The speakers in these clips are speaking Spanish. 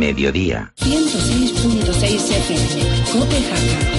mediodía. 106.6 FM, COPE Jaca.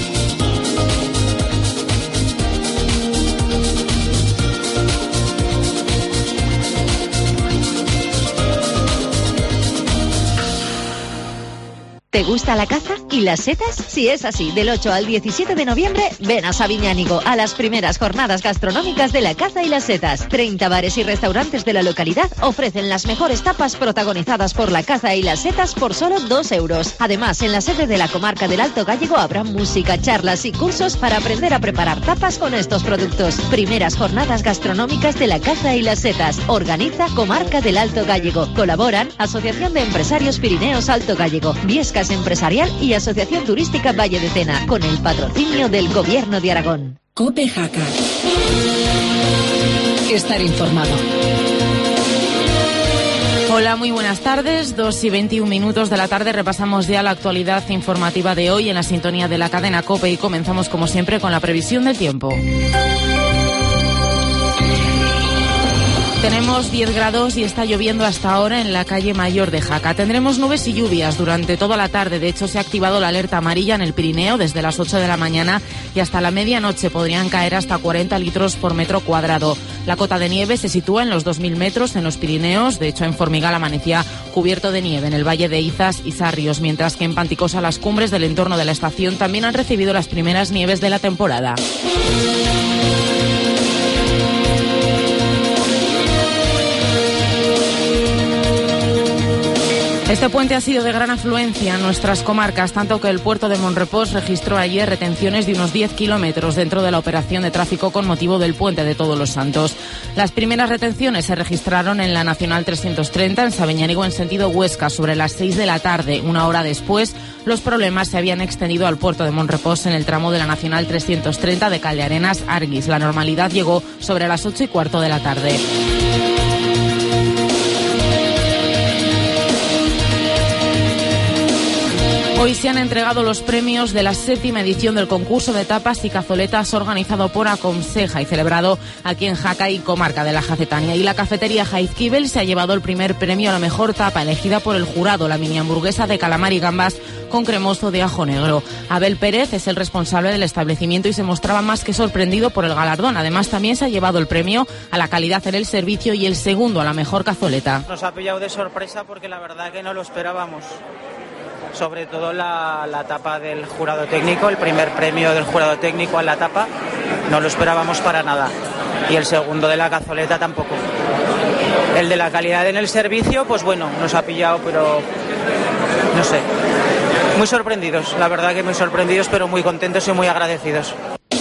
¿Te gusta la caza y las setas? Si es así, del 8 al 17 de noviembre, ven a Sabiñánigo a las primeras jornadas gastronómicas de la caza y las setas. 30 bares y restaurantes de la localidad ofrecen las mejores tapas protagonizadas por la caza y las setas por solo 2 euros. Además, en la sede de la comarca del Alto Gállego habrá música, charlas y cursos para aprender a preparar tapas con estos productos. Primeras jornadas gastronómicas de la caza y las setas. Organiza Comarca del Alto Gállego. Colaboran Asociación de Empresarios Pirineos Alto Gállego, Viescas Empresarial y Asociación Turística Valle de Tena, con el patrocinio del Gobierno de Aragón. COPE Jaca. Estar informado. Hola, muy buenas tardes. 2:21 de la tarde. Repasamos ya la actualidad informativa de hoy en la sintonía de la cadena COPE y comenzamos como siempre con la previsión del tiempo. Tenemos 10 grados y está lloviendo hasta ahora en la calle Mayor de Jaca. Tendremos nubes y lluvias durante toda la tarde. De hecho, se ha activado la alerta amarilla en el Pirineo desde las 8 de la mañana y hasta la medianoche podrían caer hasta 40 litros por metro cuadrado. La cota de nieve se sitúa en los 2.000 metros en los Pirineos. De hecho, en Formigal amanecía cubierto de nieve en el Valle de Izas y Sarrios, mientras que en Panticosa las cumbres del entorno de la estación también han recibido las primeras nieves de la temporada. Este puente ha sido de gran afluencia en nuestras comarcas, tanto que el puerto de Monrepós registró ayer retenciones de unos 10 kilómetros dentro de la operación de tráfico con motivo del puente de Todos los Santos. Las primeras retenciones se registraron en la Nacional 330 en Sabiñánigo en sentido Huesca sobre las 6 de la tarde. Una hora después, los problemas se habían extendido al puerto de Monrepós en el tramo de la Nacional 330 de Caldearenas a Arguis. La normalidad llegó sobre las 8:15 de la tarde. Hoy se han entregado los premios de la 7ª edición del concurso de tapas y cazoletas organizado por Aconseja y celebrado aquí en Jaca y comarca de la Jacetania. Y la cafetería Jaizkibel se ha llevado el primer premio a la mejor tapa elegida por el jurado, la mini hamburguesa de calamar y gambas con cremoso de ajo negro. Abel Pérez es el responsable del establecimiento y se mostraba más que sorprendido por el galardón. Además, también se ha llevado el premio a la calidad en el servicio y el segundo a la mejor cazoleta. Nos ha pillado de sorpresa porque la verdad que no lo esperábamos. Sobre todo la tapa del jurado técnico, el primer premio del jurado técnico a la tapa, no lo esperábamos para nada. Y el segundo de la cazoleta tampoco. El de la calidad en el servicio, pues bueno, nos ha pillado, pero no sé. Muy sorprendidos, la verdad que muy sorprendidos, pero muy contentos y muy agradecidos.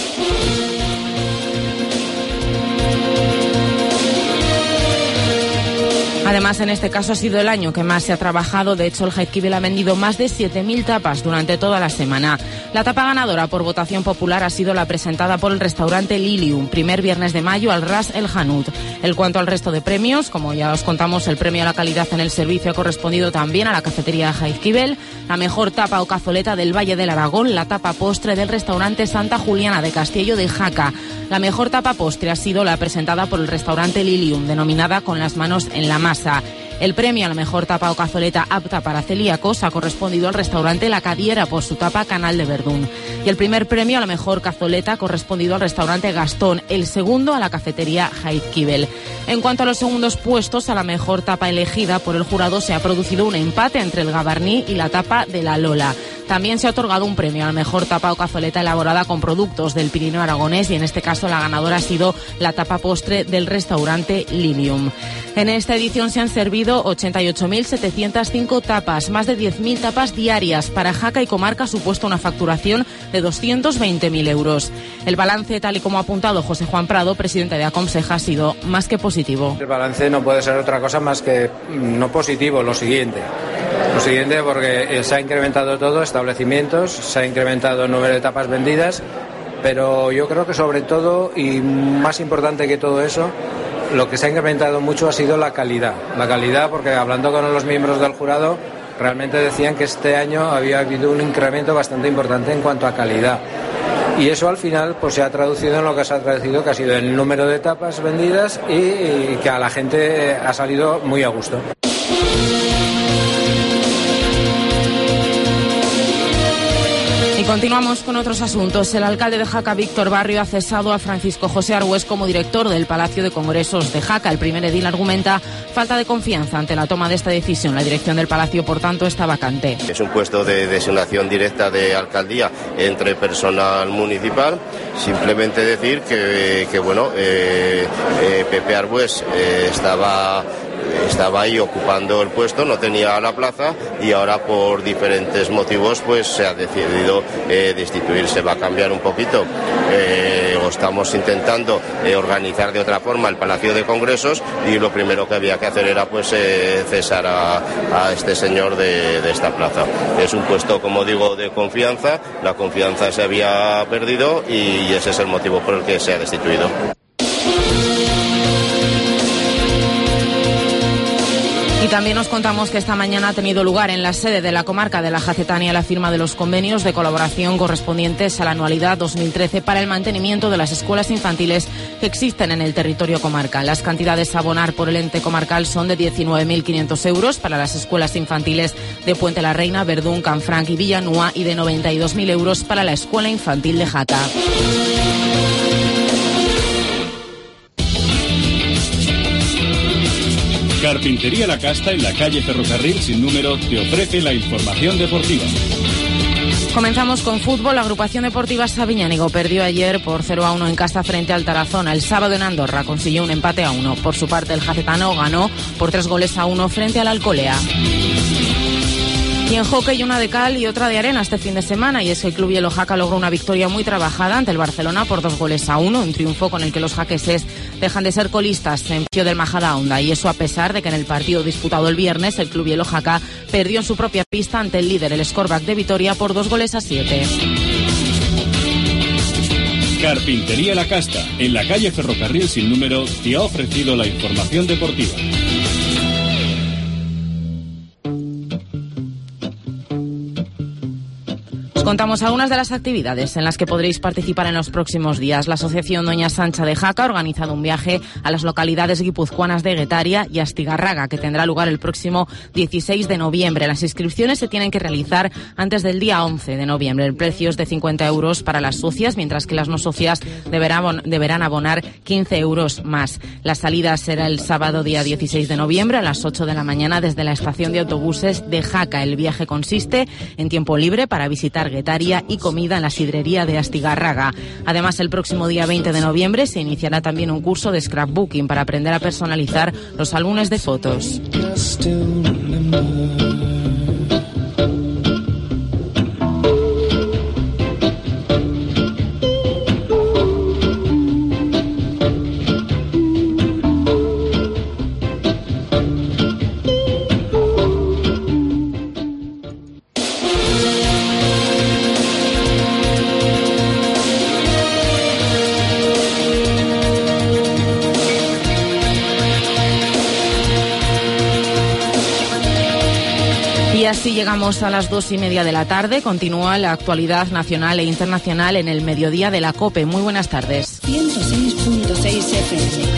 Además, en este caso ha sido el año que más se ha trabajado. De hecho, el Jaizkibel ha vendido más de 7.000 tapas durante toda la semana. La tapa ganadora por votación popular ha sido la presentada por el restaurante Lilium, primer viernes de mayo al Ras El Hanout. En cuanto al resto de premios, como ya os contamos, el premio a la calidad en el servicio ha correspondido también a la cafetería Jaizkibel, la mejor tapa o cazoleta del Valle del Aragón, la tapa postre del restaurante Santa Juliana de Castillo de Jaca. La mejor tapa postre ha sido la presentada por el restaurante Lilium, denominada Con las manos en la masa. El premio a la mejor tapa o cazoleta apta para celíacos ha correspondido al restaurante La Cadiera por su tapa Canal de Verdún. Y el primer premio a la mejor cazoleta ha correspondido al restaurante Gastón, el segundo a la cafetería Jaizkibel. En cuanto a los segundos puestos, a la mejor tapa elegida por el jurado se ha producido un empate entre el Gabarní y la tapa de la Lola. También se ha otorgado un premio a la mejor tapa o cazoleta elaborada con productos del Pirineo aragonés y en este caso la ganadora ha sido la tapa postre del restaurante Lilium. En esta edición se han servido 88.705 tapas, más de 10.000 tapas diarias. Para Jaca y comarca ha supuesto una facturación de 220.000 euros. El balance, tal y como ha apuntado José Juan Prado, presidente de Aconseja, ha sido más que positivo. El balance no puede ser otra cosa más que no positivo, lo siguiente porque se ha incrementado todo, establecimientos, se ha incrementado el número de tapas vendidas, pero yo creo que sobre todo, y más importante que todo eso, lo que se ha incrementado mucho ha sido la calidad porque hablando con los miembros del jurado realmente decían que este año había habido un incremento bastante importante en cuanto a calidad y eso al final pues se ha traducido en lo que se ha traducido, que ha sido el número de tapas vendidas y que a la gente ha salido muy a gusto. Y continuamos con otros asuntos. El alcalde de Jaca, Víctor Barrio, ha cesado a Francisco José Arbués como director del Palacio de Congresos de Jaca. El primer edil argumenta falta de confianza ante la toma de esta decisión. La dirección del Palacio, por tanto, está vacante. Es un puesto de designación directa de alcaldía entre personal municipal. Simplemente decir que Pepe Arbués estaba ahí ocupando el puesto, no tenía la plaza y ahora por diferentes motivos pues se ha decidido destituirse. Va a cambiar un poquito, o estamos intentando organizar de otra forma el Palacio de Congresos, y lo primero que había que hacer era pues cesar a este señor de esta plaza. Es un puesto, como digo, de confianza. La confianza se había perdido y ese es el motivo por el que se ha destituido. Y también nos contamos que esta mañana ha tenido lugar en la sede de la comarca de la Jacetania la firma de los convenios de colaboración correspondientes a la anualidad 2013 para el mantenimiento de las escuelas infantiles que existen en el territorio comarcal. Las cantidades a abonar por el ente comarcal son de 19.500 euros para las escuelas infantiles de Puente la Reina, Verdún, Canfranc y Villanúa, y de 92.000 euros para la escuela infantil de Jaca. Carpintería La Casta, en la calle Ferrocarril sin número, te ofrece la información deportiva. Comenzamos con fútbol. La agrupación deportiva Sabiñánigo perdió ayer por 0-1 en casa frente al Tarazona. El sábado en Andorra consiguió un empate a 1. Por su parte, el jacetano ganó por 3-1 frente al Alcolea. Y en hockey, una de cal y otra de arena este fin de semana, y es que el Club Hielo Jaca logró una victoria muy trabajada ante el Barcelona por 2-1, un triunfo con el que los jaqueses dejan de ser colistas en precio del Majadahonda, y eso a pesar de que en el partido disputado el viernes el Club Hielo Jaca perdió en su propia pista ante el líder, el Scorback de Vitoria, por 2-7. Carpintería La Casta, en la calle Ferrocarril sin número, te ha ofrecido la información deportiva. Contamos algunas de las actividades en las que podréis participar en los próximos días. La Asociación Doña Sancha de Jaca ha organizado un viaje a las localidades guipuzcoanas de Guetaria y Astigarraga, que tendrá lugar el próximo 16 de noviembre. Las inscripciones se tienen que realizar antes del día 11 de noviembre. El precio es de 50 euros para las socias, mientras que las no socias deberán abonar 15 euros más. La salida será el sábado día 16 de noviembre a las 8 de la mañana desde la estación de autobuses de Jaca. El viaje consiste en tiempo libre para visitar Guetaria y comida en la sidrería de Astigarraga. Además, el próximo día 20 de noviembre se iniciará también un curso de scrapbooking para aprender a personalizar los álbumes de fotos. Y así llegamos a las 2:30 de la tarde. Continúa la actualidad nacional e internacional en el mediodía de la COPE. Muy buenas tardes. 106.6 FM.